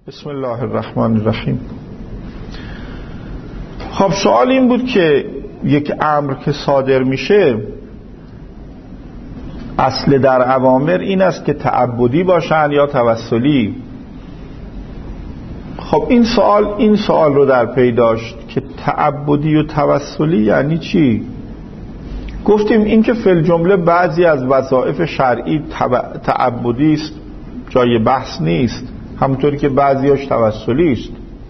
بسم الله الرحمن الرحیم. خب سوال این بود که یک امر که صادر میشه اصل در اوامر این است که تعبدی باشن یا توسلی. خب این سوال رو در پی داشت که تعبدی و توسلی یعنی چی؟ گفتیم این که فی الجمله بعضی از وظایف شرعی تعبدی است، جای بحث نیست، همونطوری که بعضیاش توسلی است.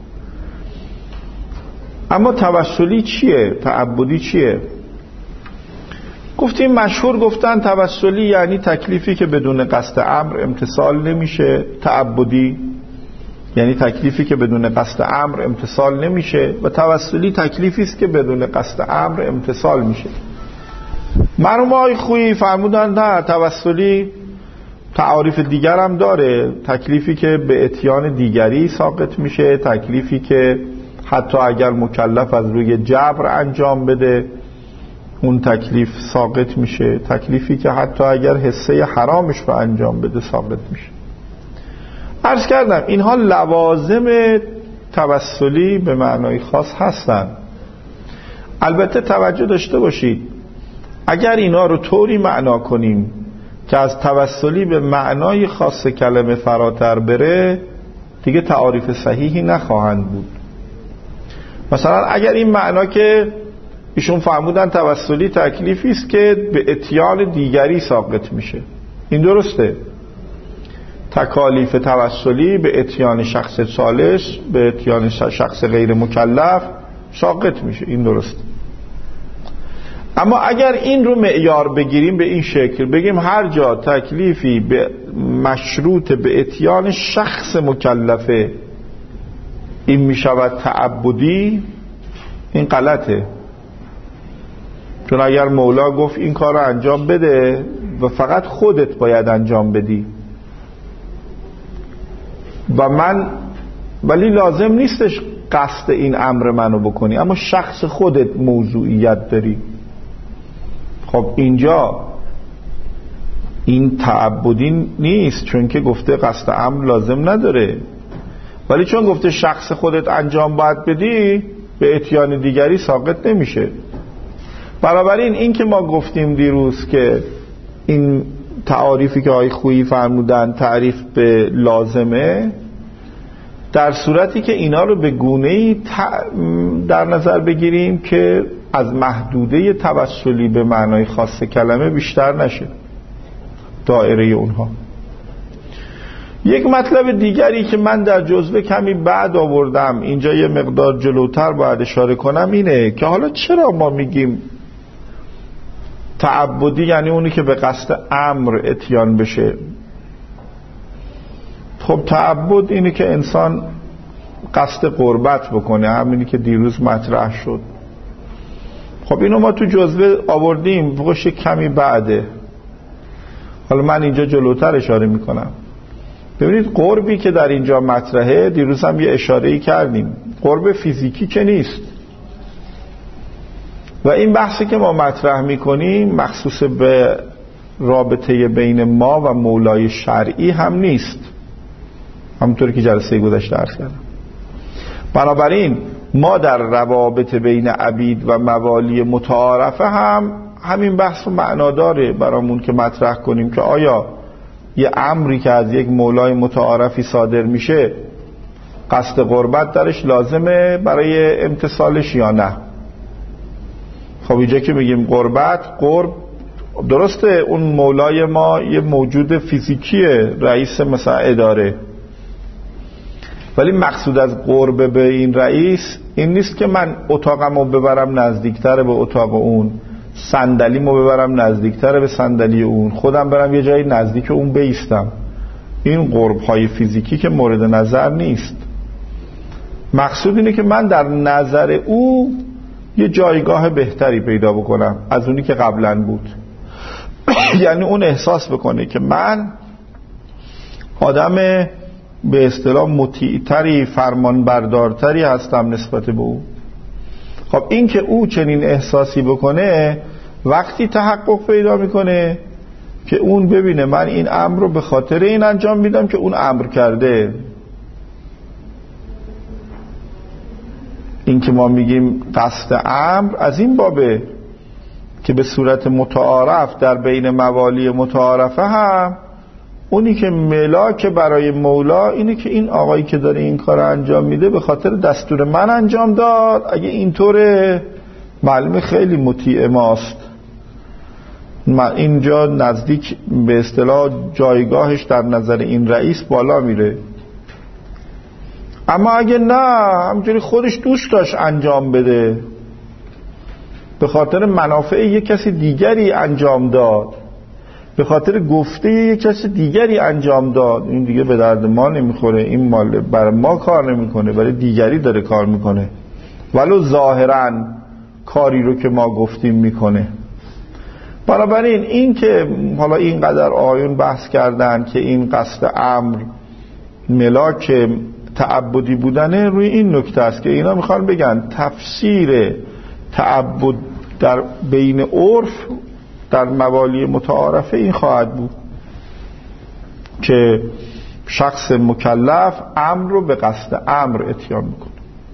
اما توسلی چیه؟ تعبدی چیه؟ گفتیم مشهور گفتن توسلی یعنی تکلیفی که بدون قصد امر امتثال نمیشه. تعبدی یعنی تکلیفی که بدون قصد امر امتثال نمیشه و توسلی تکلیفی است که بدون قصد امر امتثال میشه. مرحوم آقای خویی فرمودن نه، توسلی تعاریف دیگر هم داره، تکلیفی که به اتیان دیگری ساقط میشه، تکلیفی که حتی اگر مکلف از روی جبر انجام بده اون تکلیف ساقط میشه، تکلیفی که حتی اگر حصه حرامش رو انجام بده ساقط میشه. عرض کردم اینها لوازم توسلی به معنای خاص هستن. البته توجه داشته باشید اگر اینا رو طوری معنا کنیم که از توسلی به معنای خاص کلمه فراتر بره دیگه تعاریف صحیحی نخواهند بود. مثلا اگر این معنا که ایشون فرمودن توسلی تکلیفی است که به اتیان دیگری ساقط میشه، این درسته. تکالیف توسلی به اتیان شخص ثالث، به اتیان شخص غیر مکلف ساقط میشه، این درسته. اما اگر این رو معیار بگیریم به این شکل، بگیم هر جا تکلیفی به مشروط به اتیان شخص مکلفه این میشود تعبدی، این غلطه. چون اگر مولا گفت این کار رو انجام بده و فقط خودت باید انجام بدی و من، ولی لازم نیستش قصد این امر منو بکنی اما شخص خودت موضوعیت داری، خب اینجا این تعبدی نیست، چون که گفته قصد امر لازم نداره. ولی چون گفته شخص خودت انجام باید بدی به اتیان دیگری ساقط نمیشه. بنابراین این که ما گفتیم دیروز که این تعاریفی که آقای خویی فرمودن تعریف به لازمه، در صورتی که اینا رو به گونه‌ای در نظر بگیریم که از محدوده توسلی به معنای خاص کلمه بیشتر نشه دایره اونها. یک مطلب دیگری که من در جزوه کمی بعد آوردم، اینجا یه مقدار جلوتر باید اشاره کنم، اینه که حالا چرا ما میگیم تعبدی یعنی اونی که به قصد امر اتیان بشه. خب تعبد اینه که انسان قصد قربت بکنه، همینی که دیروز مطرح شد. خب اینو ما تو جزوه آوردیم، بخش کمی بعده. حالا من اینجا جلوتر اشاره میکنم. ببینید قربی که در اینجا مطرحه، دیروز هم یه اشاره‌ای کردیم، قرب فیزیکی که نیست و این بحثی که ما مطرح میکنیم مخصوص به رابطه بین ما و مولای شرعی هم نیست، همونطوری که جلسه گذشته عرض کردم. بنابراین ما در روابط بین عبید و موالی متعارفه هم همین بحث معنا داره برامون که مطرح کنیم که آیا یه امری که از یک مولای متعارفی صادر میشه قصد قربت درش لازمه برای امتثالش یا نه. خب اینجا که میگیم قربت، قرب درسته اون مولای ما یه موجود فیزیکیه، رئیس مثلا اداره، ولی مقصود از قرب به این رئیس این نیست که من اتاقمو ببرم نزدیکتر به اتاق اون، صندلیمو ببرم نزدیکتر به صندلی اون، خودم برم یه جایی نزدیک اون بایستم. این قرب‌های فیزیکی که مورد نظر نیست. مقصود اینه که من در نظر او یه جایگاه بهتری پیدا بکنم از اونی که قبلا بود. یعنی اون احساس بکنه که من آدم به اصطلاح مطیع‌تری، فرمانبردارتری هستم نسبت به او. خب این که او چنین احساسی بکنه وقتی تحقق پیدا میکنه که اون ببینه من این امر رو به خاطر این انجام میدم که اون امر کرده. این که ما میگیم قصد امر از این بابه که به صورت متعارف در بین موالی متعارفه هم اونی که ملاک برای مولا اینه که این آقایی که داره این کار انجام میده به خاطر دستور من انجام داد. اگه اینطوره معلومه خیلی مطیع ماست، اینجا نزدیک به اصطلاح جایگاهش در نظر این رئیس بالا میره. اما اگه نه همجوری خودش دوست داشت انجام بده، به خاطر منافع یک کسی دیگری انجام داد، به خاطر گفته یک کسی دیگری انجام داد، این دیگه به درد ما نمیخوره، این مال برای ما کار نمیکنه، برای دیگری داره کار میکنه، ولو ظاهراً کاری رو که ما گفتیم میکنه. بنابراین این که حالا اینقدر آیون بحث کردن که این قصد امر ملاک تعبدی بودنه، روی این نکته است که اینا میخوان بگن تفسیر تعبد در بین عرف در موالی متعارفه این خواهد بود که شخص مکلف امر رو به قصد امر اتیان میکنه.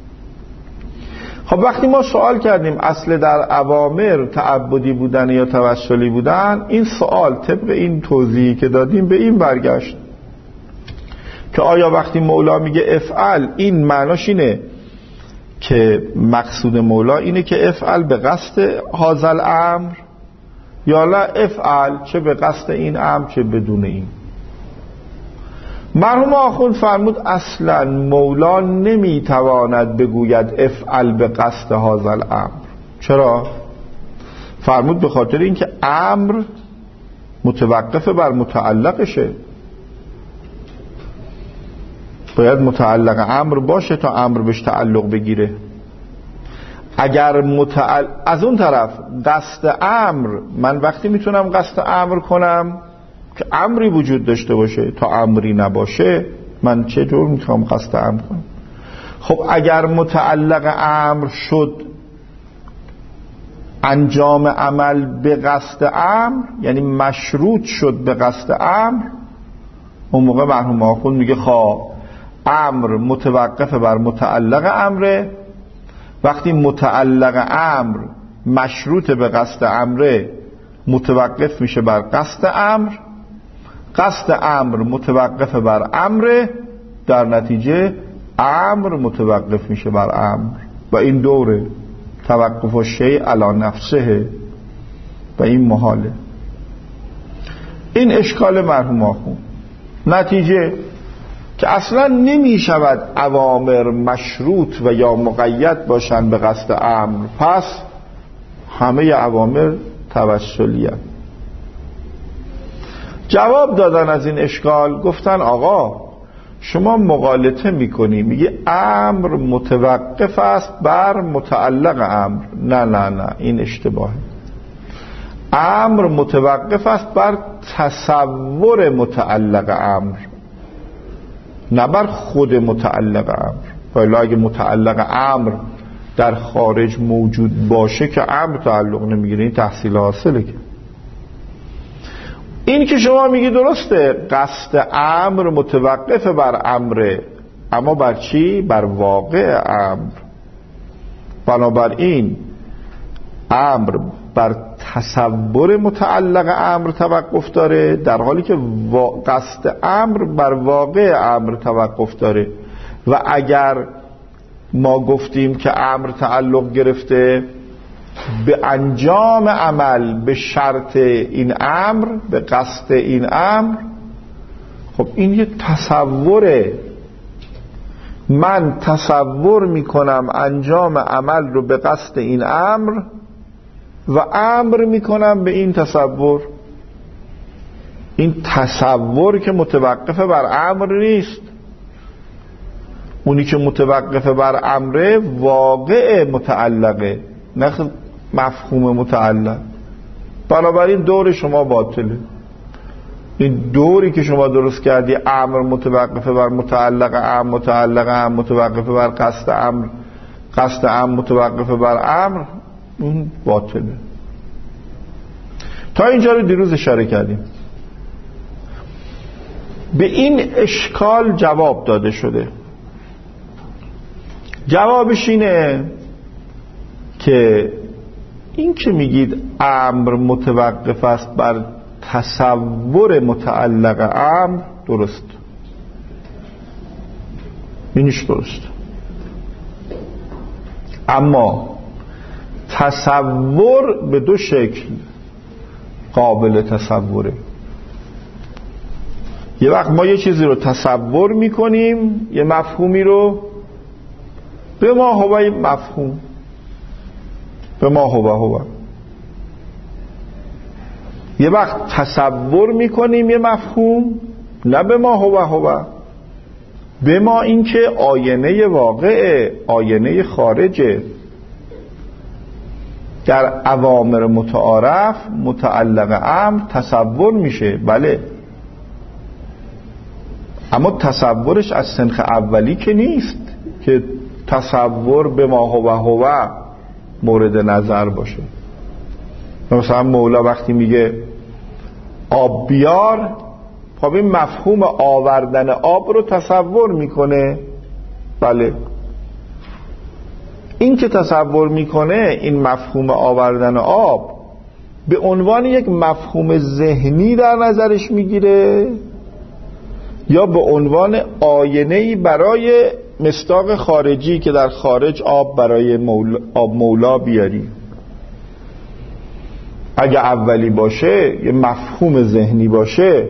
خب وقتی ما سوال کردیم اصل در اوامر تعبدی بودن یا توسلی بودن، این سوال طبق این توضیحی که دادیم به این برگشت که آیا وقتی مولا میگه افعل این معناش اینه که مقصود مولا اینه که افعل به قصد هذا الامر، یا لا افعل چه به قصد این امر چه بدون این. مرحوم آخوند فرمود اصلا مولا نمیتواند بگوید افعل به قصد هذا الامر. چرا؟ فرمود به خاطر اینکه امر متوقف بر متعلقشه، باید متعلق امر باشه تا امر بهش تعلق بگیره. اگر از اون طرف قصد امر، من وقتی میتونم قصد امر کنم که امری وجود داشته باشه، تا امری نباشه من چه جور میتونم قصد امر کنم؟ خب اگر متعلق امر شد انجام عمل به قصد امر، یعنی مشروط شد به قصد امر، اون موقع مرحوم آخوند میگه امر متوقف بر متعلق امره. وقتی متعلق امر مشروط به قصد امره متوقف میشه بر قصد امر، قصد امر متوقف بر امره، در نتیجه امر متوقف میشه بر امر و این دوره توقف الشیء علی نفسه و این محاله. این اشکال مرحوم آخوند. نتیجه که اصلا نمی شود اوامر مشروط و یا مقید باشند به قصد امر، پس همه اوامر توسلی هست. جواب دادن از این اشکال، گفتن آقا شما مغالطه میکنی، میگه امر متوقف است بر متعلق امر. نه این اشتباهه. امر متوقف است بر تصور متعلق امر، نه بر خود متعلق امر. ولی اگه متعلق امر در خارج موجود باشه که امر تعلق نمیگیره، این تحصیل حاصله. که این که شما میگی درسته، قصد امر متوقف بر امره، اما بر چی؟ بر واقع امر. بنابراین امر بر تصور متعلق امر توقف داره، در حالی که قصد امر بر واقع امر توقف داره. و اگر ما گفتیم که امر تعلق گرفته به انجام عمل به شرط این امر، به قصد این امر، خب این یه تصوره. من تصور میکنم انجام عمل رو به قصد این امر و امر میکنم به این تصور. این تصور که متوقف بر امر نیست، اونی که متوقف بر امره واقع متعلقه، نه مفهوم متعلق. بنابراین دور شما باطله. این دوری که شما درست کردی، امر متوقف بر متعلق امر، متعلق امر متوقف بر قصد امر، قصد امر متوقف بر امر، اون باطله. تا اینجا رو دیروز اشاره کردیم. به این اشکال جواب داده شده. جوابش اینه که این که میگید امر متوقف است بر تصور متعلق امر، درست، اینش درست، اما تصور به دو شکل قابل تصوره. یه وقت ما یه چیزی رو تصور میکنیم، یه مفهومی رو، به ما هو مفهوم، به ما هو. یه وقت تصور میکنیم یه مفهوم، نه به ما هو، به ما این که آینه واقعه، آینه خارجه، در اوامر متعارف متعلق امر تصور میشه، بله، اما تصورش از سنخ اولی که نیست که تصور به ما هو مورد نظر باشه. مثلا مولا وقتی میگه آب بیار، خب این مفهوم آوردن آب رو تصور میکنه، بله، این که تصور میکنه این مفهوم آوردن آب به عنوان یک مفهوم ذهنی در نظرش میگیره یا به عنوان آینه‌ای برای مصداق خارجی که در خارج آب برای مولا بیاری. اگه اولی باشه، یه مفهوم ذهنی باشه،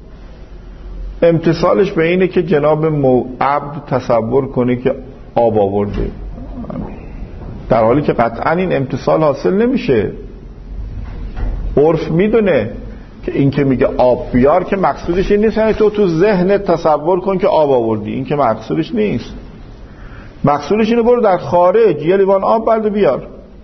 امتصالش به اینه که جناب عبد تصور کنه که آب آورده، در حالی که قطعا این امتصال حاصل نمیشه. عرف میدونه که این که میگه آب بیار که مقصودش این نیست یعنی تو ذهنت تصور کن که آب آوردی، این که مقصودش نیست. مقصودش اینه برو در خارج یه لیوان آب برده بیار.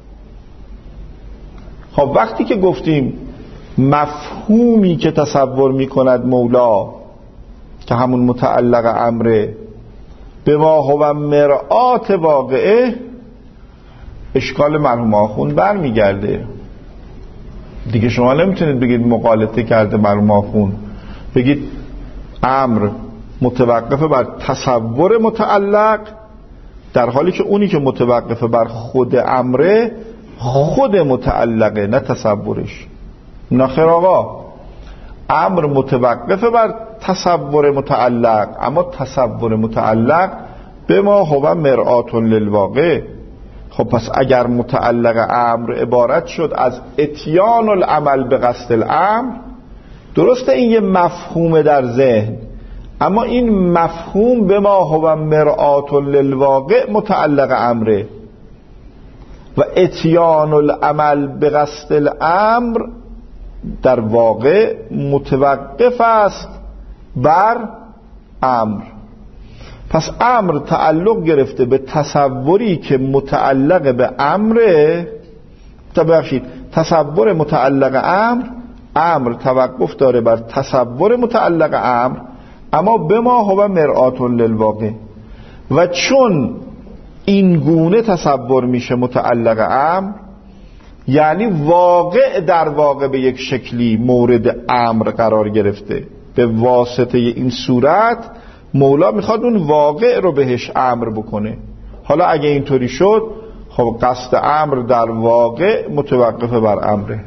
خب وقتی که گفتیم مفهومی که تصور میکند مولا که همون متعلق امره به ما هو مرآت واقعه، اشکال مرحوم آخوند برمیگرده دیگه. شما نمیتونید بگید مغالطه کرده مرحوم آخوند، بگید امر متوقف بر تصور متعلق، در حالی که اونی که متوقف بر خود امره خود متعلقه نه تصورش. نخیر آقا، امر متوقف بر تصور متعلق، اما تصور متعلق به ما هو مرآت للواقع. خب پس اگر متعلق امر عبارت شد از اتیان العمل به قصد الامر، درسته این یه مفهوم در ذهن، اما این مفهوم به ما هو مرآت للواقع متعلق امره و اتیان العمل به قصد الامر در واقع متوقف است بر امر. پس امر تعلق گرفته به تصوری که متعلق به امره، ببخشید تصور متعلق امر توقف داره بر تصور متعلق امر، اما به ما هو مرآت للواقع. و چون این گونه تصور میشه متعلق امر، یعنی واقع در واقع به یک شکلی مورد امر قرار گرفته، به واسطه این صورت مولا میخواد اون واقع رو بهش امر بکنه. حالا اگه اینطوری شد، خب قصد امر در واقع متوقف بر امره.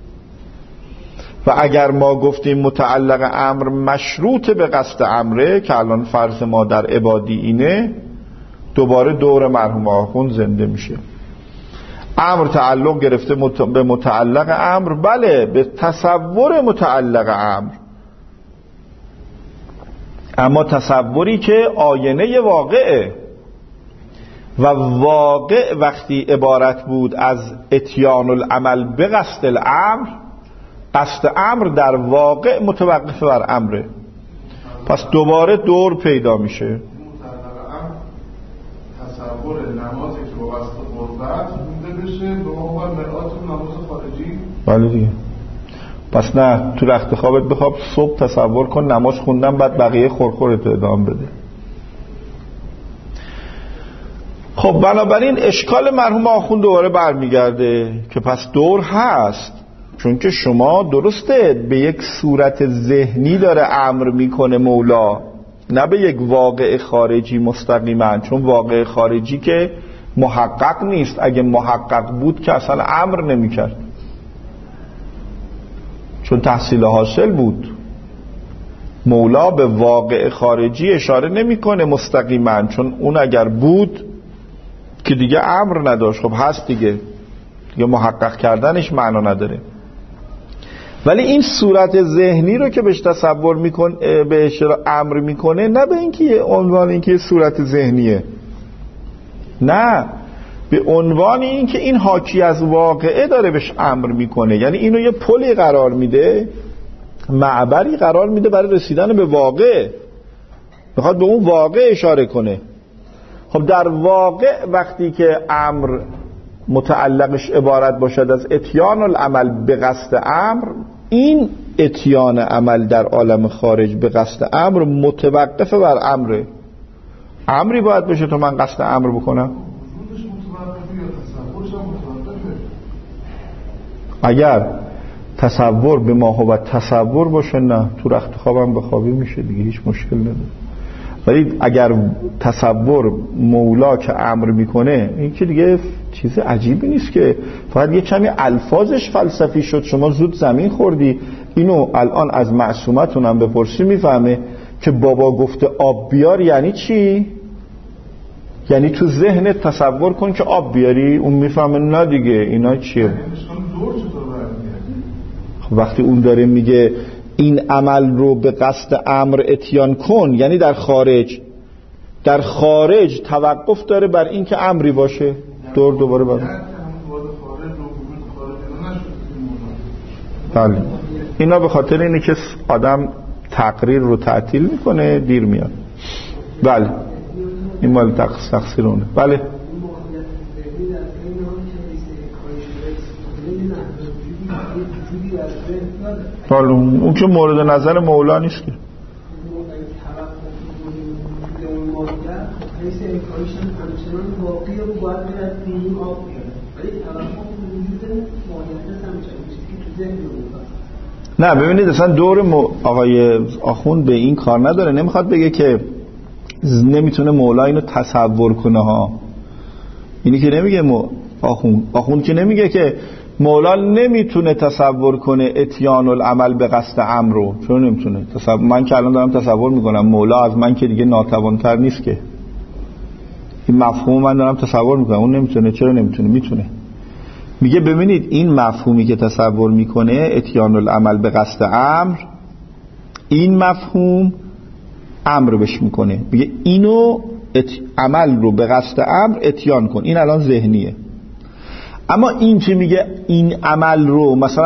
و اگر ما گفتیم متعلق امر مشروط به قصد امره، که الان فرض ما در عبادی اینه، دوباره دور مرحوم آخوند زنده میشه. امر تعلق گرفته به متعلق امر، بله، به تصور متعلق امر، اما تصوری که آینه واقعه و واقع وقتی عبارت بود از اتیان العمل به قصد الامر، قصد امر در واقع متوقف بر امره. پس دوباره دور پیدا میشه. تصور نمازی که با واسطه قربت بوده بشه به عنوان مرآت نماز خارجی، بله دیگه. پس نه تو رخت خوابت بخواب صبح تصور کن نماز خوندن بعد بقیه خورخورت ادامه بده. خب بنابراین اشکال مرحوم آخوند دوباره برمیگرده که پس دور هست، چون که شما درسته به یک صورت ذهنی داره امر میکنه مولا، نه به یک واقع خارجی مستقیما، چون واقع خارجی که محقق نیست. اگه محقق بود که اصلا امر نمی‌کرد، چون تحصیل حاصل بود. مولا به واقع خارجی اشاره نمی‌کنه مستقیما، چون اون اگر بود که دیگه امر نداشت. خب هست دیگه محقق کردنش معنا نداره. ولی این صورت ذهنی رو که بهش تصور میکنه، بهش امر میکنه، نه به اینکه عنوان اینکه صورت ذهنیه، نه، به عنوان اینکه این حاکی از واقعه داره بهش امر میکنه. یعنی اینو یه پلی قرار میده، معبری قرار میده برای رسیدن به واقع، میخواد به اون واقع اشاره کنه. خب در واقع وقتی که امر متعلقش عبارت باشد از اتیان العمل به قصد امر، این اتیان عمل در عالم خارج به قصد امر متوقف بر امره. امری باید بشه تو من قصد امر بکنم. اگر تصور به ما هو تصور باشه، نه، تو رخت خوابم بخوابی میشه دیگه، هیچ مشکل نداره. ولی اگر تصور مولا که امر میکنه، این که دیگه چیز عجیبی نیست که، فقط یه کمی الفاظش فلسفی شد. شما زود زمین خوردی. اینو الان از معصومتون هم بپرسی میفهمه که بابا گفته آب بیار یعنی چی؟ یعنی تو ذهنت تصور کن که آب بیاری. اون میفهمه نه دیگه اینا چیه. خب وقتی اون داره میگه این عمل رو به قصد امر اتیان کن، یعنی در خارج توقف داره بر این که امری باشه. دوباره بله، اینا به خاطر اینه که آدم تقریر رو تعطیل میکنه، دیر میاد. بله، این مال تقصیر اونه. بله اون که مورد نظر مولا نیست که. نه ببینید اصلا دور آقای آخوند به این کار نداره. نمیخواد بگه که نمیتونه مولا اینو تصور کنه ها. اینی که نمیگه آخوند که نمیگه که مولا نمیتونه تصور کنه اتیان العمل به قصد امر رو. چون نمیتونه من که الان دارم تصور میکنم، مولا از من که دیگه ناتوانتر نیست که. این مفهوم من دارم تصور میکنم، اون نمیتونه. چرا نمیتونه؟ میتونه. میگه ببینید این مفهومی که تصور میکنه اتیان العمل به قصد امر، این مفهوم امر بش میکنه. میگه اینو عمل رو به قصد امر اتیان کن. این الان ذهنیه. اما این که میگه این عمل رو، مثلا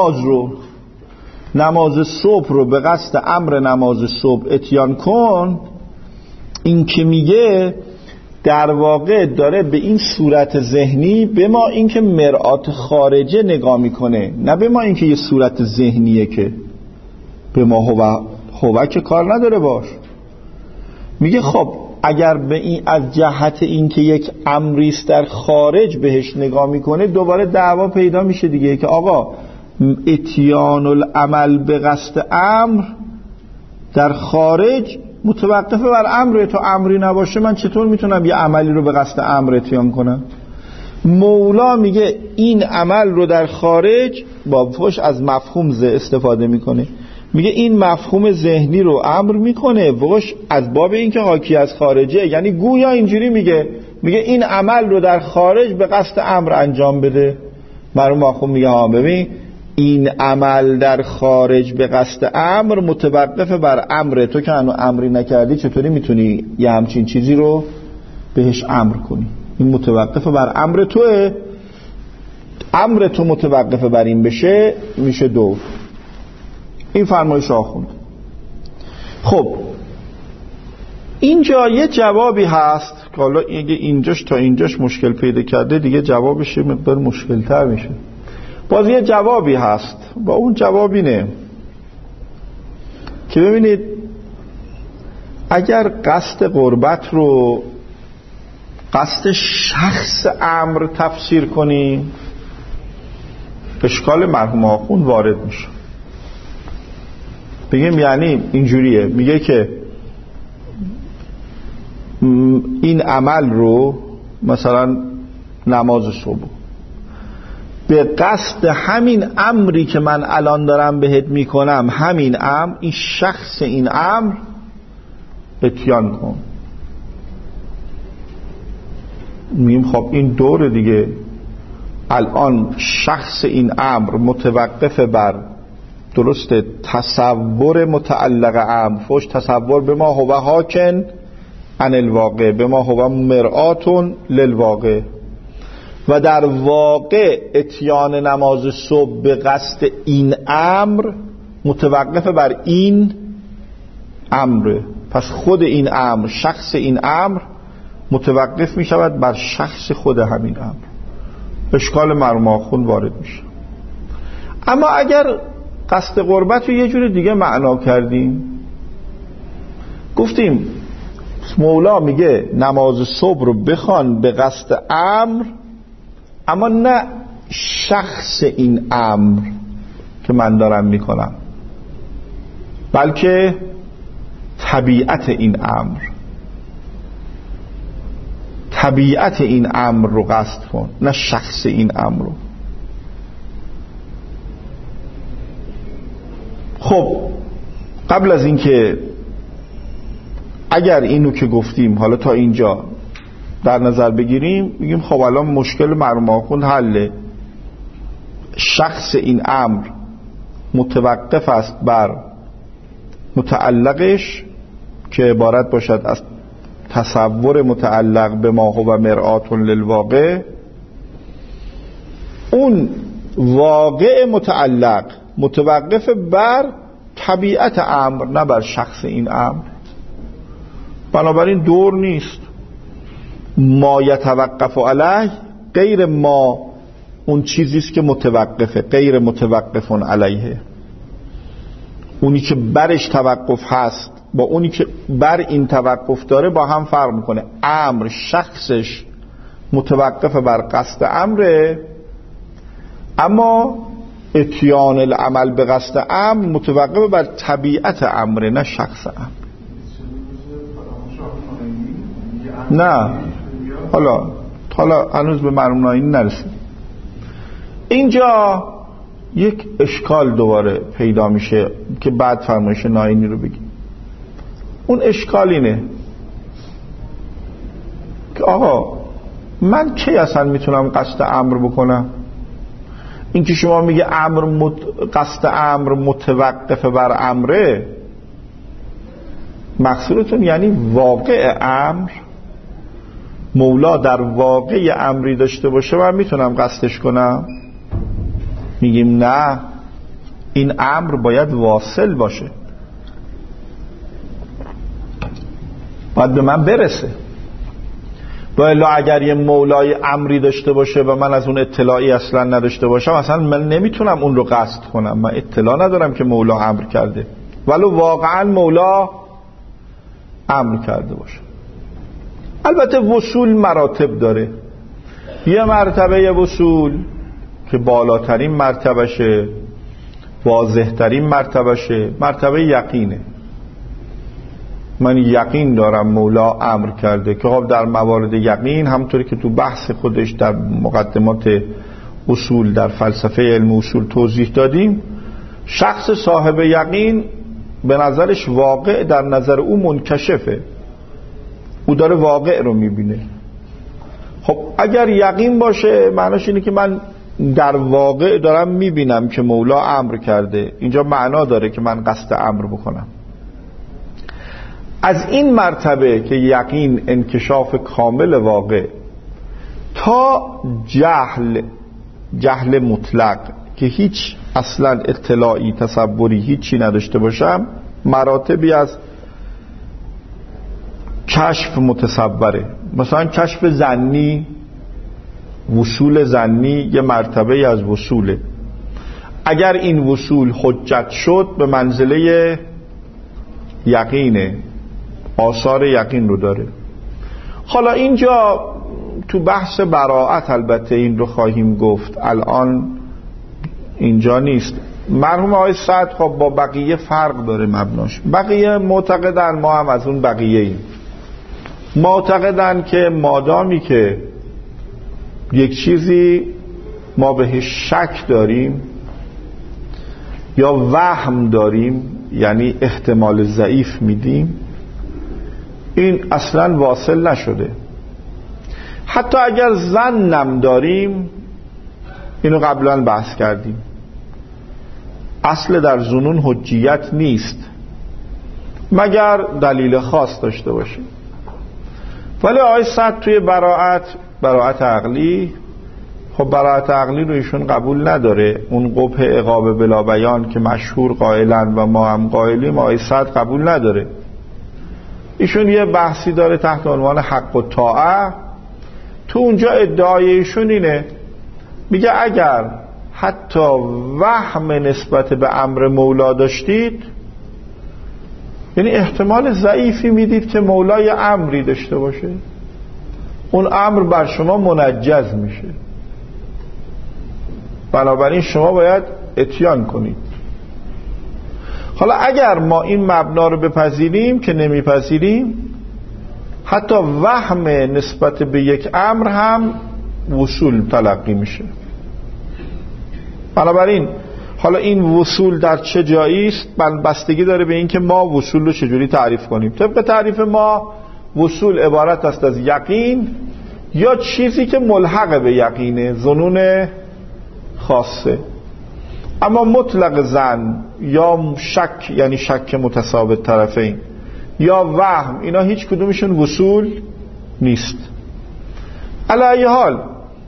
نماز صبح رو به قصد امر نماز صبح اتیان کن، این که میگه در واقع داره به این صورت ذهنی، به ما این که مرآت خارجه نگاه میکنه، نه به ما این که یه صورت ذهنیه که به ما هوا که کار نداره باش. میگه خب اگر به این از جهت این که یک امریست در خارج بهش نگاه میکنه، دوباره دعوا پیدا میشه دیگه که آقا اتیان العمل به قصد امر در خارج متوقف بر امر. تو امری نباشه من چطور میتونم یه عملی رو به قصد امر اتیان کنم؟ مولا میگه این عمل رو در خارج با فوش از مفهوم استفاده میکنه. میگه این مفهوم ذهنی رو امر میکنه وش از باب این که حاکی از خارجه. یعنی گویا اینجوری میگه این عمل رو در خارج به قصد امر انجام بده. مرحوم مفهوم میگه ها ببین این عمل در خارج به قصد امر متوقف بر امر. تو که هنو امری نکردی چطوری میتونی یه همچین چیزی رو بهش امر کنی؟ این متوقف بر امر توه. امر تو متوقف بر این بشه میشه دو. این فرمایش آخوند. خب اینجا یه جوابی هست که حالا اینجاش تا اینجاش مشکل پیدا کرده، دیگه جوابش مقدار مشکل تر میشه. باز یه جوابی هست، با اون جواب اینه که ببینید اگر قصد قربت رو قصد شخص امر تفسیر کنیم، اشکال مرحوم آخوند وارد میشه. بگیم یعنی اینجوریه، میگه که این عمل رو، مثلا نماز صبح، به قصد همین امری که من الان دارم بهت میکنم، همین امر، این شخص این امر اتیان کن. میگیم خب این دوره دیگه، الان شخص این امر متوقف بر درست تصور متعلق امر، فوش تصور به ما هو حاکن عن الواقع، به ما هو مرآتون للواقع، و در واقع اتیان نماز صبح به قصد این امر متوقف بر این امر. پس خود این امر، شخص این امر متوقف می شود بر شخص خود همین امر. اشکال مرحوم آخوند وارد میشه. اما اگر قصد قربت رو یه جور دیگه معنا کردیم، گفتیم مولا میگه نماز صبح رو بخوان به قصد امر، اما نه شخص این امر که من دارم میکنم، بلکه طبیعت این امر. طبیعت این امر رو قصد کن، نه شخص این امر رو. خب قبل از این که اگر اینو که گفتیم حالا تا اینجا در نظر بگیریم، میگیم خب الان مشکل مرحوم آخوند حله. شخص این امر متوقف است بر متعلقش که عبارت باشد از تصور متعلق به ما هو مرآت للواقع. اون واقع متعلق متوقف بر طبیعت امر، نه بر شخص این امر. بنابراین دور نیست. ما یتوقف علیه غیر ما اون چیزیست که متوقفه، غیر متوقف علیه. اونی که برش توقف هست با اونی که بر این توقف داره با هم فرق میکنه. امر شخصش متوقف بر قصد امره، اما اتیان العمل به قصد امر متوقف بر طبیعت امره، نه شخص امر. نه حالا هنوز به مرحوم ناینی نرسید. اینجا یک اشکال دوباره پیدا میشه که بعد فرمایش ناینی رو بگیم. اون اشکال اینه که آقا من کی اصلا میتونم قصد امر بکنم؟ این که شما میگه قصد امر متوقف بر امره، مقصودتون یعنی واقع امر؟ مولا در واقع امری داشته باشه من میتونم قصدش کنم؟ میگیم نه، این امر باید واصل باشه، باید به من برسه. و الا اگر یه مولای امری داشته باشه و من از اون اطلاعی اصلا نداشته باشم، اصلا من نمیتونم اون رو قصد کنم. من اطلاع ندارم که مولا امر کرده، ولو واقعا مولا امر کرده باشه. البته وصول مراتب داره. یه مرتبه وصول که بالاترین مرتبهشه، واضحترین مرتبهشه، مرتبه یقینه. من یقین دارم مولا امر کرده، که خب در موارد یقین همونطوری که تو بحث خودش در مقدمات اصول در فلسفه علم اصول توضیح دادیم، شخص صاحب یقین به نظرش واقع در نظر او منکشفه، او داره واقع رو میبینه. خب اگر یقین باشه معناش اینه که من در واقع دارم میبینم که مولا امر کرده، اینجا معنا داره که من قصد امر بکنم. از این مرتبه که یقین انکشاف کامل واقع تا جهل مطلق که هیچ اصلا اطلاعی تصوری هیچی نداشته باشم، مراتبی از کشف متصوره. مثلا کشف ظنی، وصول ظنی یه مرتبه از وصوله. اگر این وصول حجت شد به منزله یقینه، آثار یقین رو داره. حالا اینجا تو بحث براءت البته این رو خواهیم گفت، الان اینجا نیست. مرحوم آقای سعد خب با بقیه فرق داره مبناش، بقیه معتقدن، ما هم از اون بقیه ایم. معتقدن که مادامی که یک چیزی ما بهش شک داریم یا وهم داریم، یعنی احتمال ضعیف میدیم، این اصلا واصل نشده. حتی اگر ظنم داریم، اینو قبلا بحث کردیم، اصل در ظنون حجیت نیست مگر دلیل خاص داشته باشه. ولی آقای سعد توی براءت عقلی، خب براءت عقلی رو ایشون قبول نداره، اون قبح عقاب بلا بیان که مشهور قائلن و ما هم قائلیم، آقای سعد قبول نداره. ایشون یه بحثی داره تحت عنوان حق و طاعه. تو اونجا ادعای ایشون اینه، میگه اگر حتی وهم نسبت به امر مولا داشتید، یعنی احتمال ضعیفی میدید که مولای امری داشته باشه، اون امر بر شما منجز میشه، بنابراین شما باید اتیان کنید. حالا اگر ما این مبنا رو بپذیریم که نمیپذیریم، حتی وهم نسبت به یک امر هم وصول تلقی میشه. بنابراین حالا این وصول در چه جایی است بستگی داره به این که ما وصول رو چجوری تعریف کنیم. طبق تعریف ما وصول عبارت است از یقین یا چیزی که ملحق به یقینه، ظنون خاصه. اما مطلق ظن یا شک، یعنی شک متساوی طرفین، یا وهم، اینا هیچ کدومشون وصول نیست. علی ای حال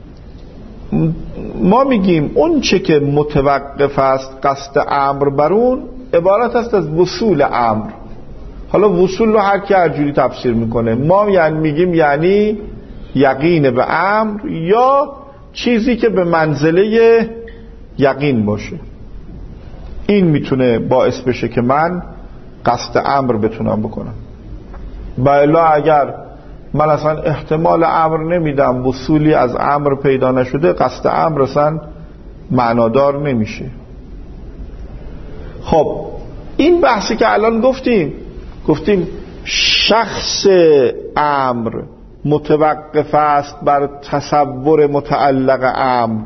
ما میگیم اون چه که متوقف است قصد امر بر اون، عبارت است از وصول امر. حالا وصول رو هر کی هر جوری تفسیر میکنه. ما یعنی میگیم یعنی یقین به امر یا چیزی که به منزله یقین باشه. این میتونه باعث بشه که من قصد امر بتونم بکنم. بالا اگر من اصلا احتمال امر نمیدم، وصولی از امر پیدا نشده، قصد امر اصلا معنادار نمیشه. خب این بحثی که الان گفتیم شخص امر متوقف است بر تصور متعلق امر،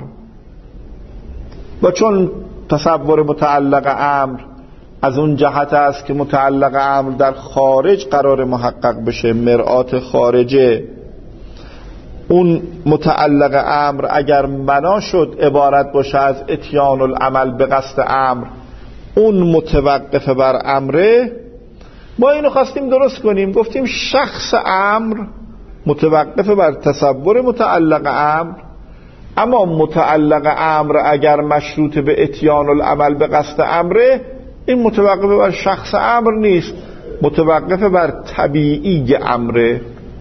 و چون تصور متعلق امر از اون جهت است که متعلق امر در خارج قرار محقق بشه، مرآت خارجه، اون متعلق امر اگر بنا شد عبارت باشه از اتیان العمل به قصد امر، اون متوقف بر امره. ما اینو خواستیم درست کنیم، گفتیم شخص امر متوقف بر تصور متعلق امر، اما متعلق امر اگر مشروط به اتیان العمل به قصد امره، این متوقف بر شخص امر نیست، متوقف بر طبیعی امره.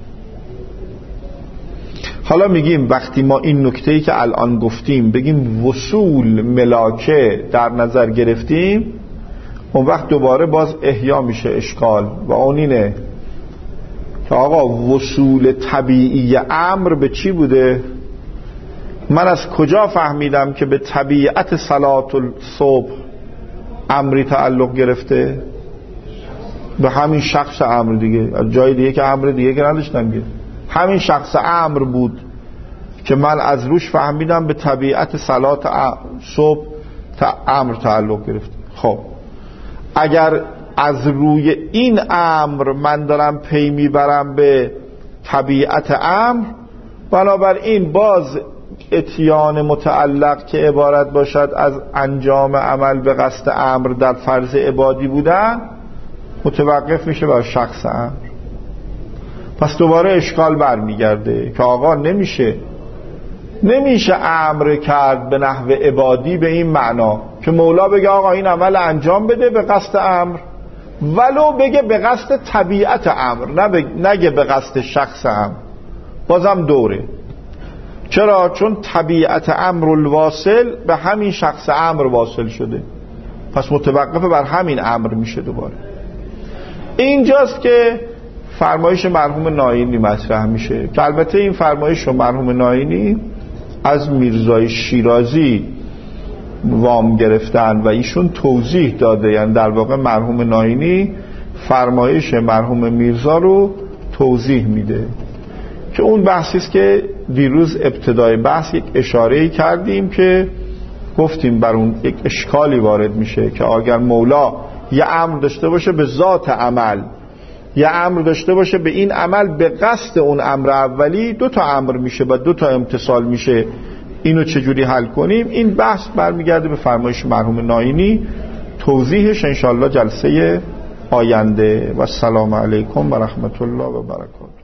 حالا میگیم وقتی ما این نکته‌ای که الان گفتیم بگیم وصول ملاکه در نظر گرفتیم، اون وقت دوباره باز احیا میشه اشکال، و اون اینه که آقا وصول طبیعی امر به چی بوده؟ من از کجا فهمیدم که به طبیعت صلات الصبح امری تعلق گرفته؟ به همین شخص امر دیگه، از جای دیگه که امر دیگه که نداشتم دیگه، همین شخص امر بود که من از روش فهمیدم به طبیعت صلات صبح امر تعلق گرفته. خب اگر از روی این امر من دارم پی میبرم به طبیعت امر، بنابراین باز اتیان متعلق که عبارت باشد از انجام عمل به قصد امر در فرض عبادی بودن، متوقف میشه بر شخص امر. پس دوباره اشکال برمیگرده که آقا نمیشه امر کرد به نحو عبادی به این معنا که مولا بگه آقا این عمل انجام بده به قصد امر، ولو بگه به قصد طبیعت امر، نگه به قصد شخص امر، بازم دوره. چرا؟ چون طبیعت امر الواصل به همین شخص امر واصل شده، پس متوقف بر همین امر میشه دوباره. اینجاست که فرمایش مرحوم ناینی مطرح میشه که البته این فرمایش رو مرحوم ناینی از میرزای شیرازی وام گرفتن و ایشون توضیح داده، یعنی در واقع مرحوم ناینی فرمایش مرحوم میرزا رو توضیح میده که اون بحثی است که دیروز ابتدای بحث یک اشاره‌ای کردیم که گفتیم بر اون یک اشکالی وارد میشه که اگر مولا یه امر داشته باشه به ذات عمل، یه امر داشته باشه به این عمل به قصد اون امر اولی، 2 تا امر میشه و 2 تا امتصال میشه، اینو چجوری حل کنیم؟ این بحث برمیگرده به فرمایش مرحوم ناینی، توضیحش انشاءالله جلسه آینده. و السلام علیکم و رحمت الله و برکاته.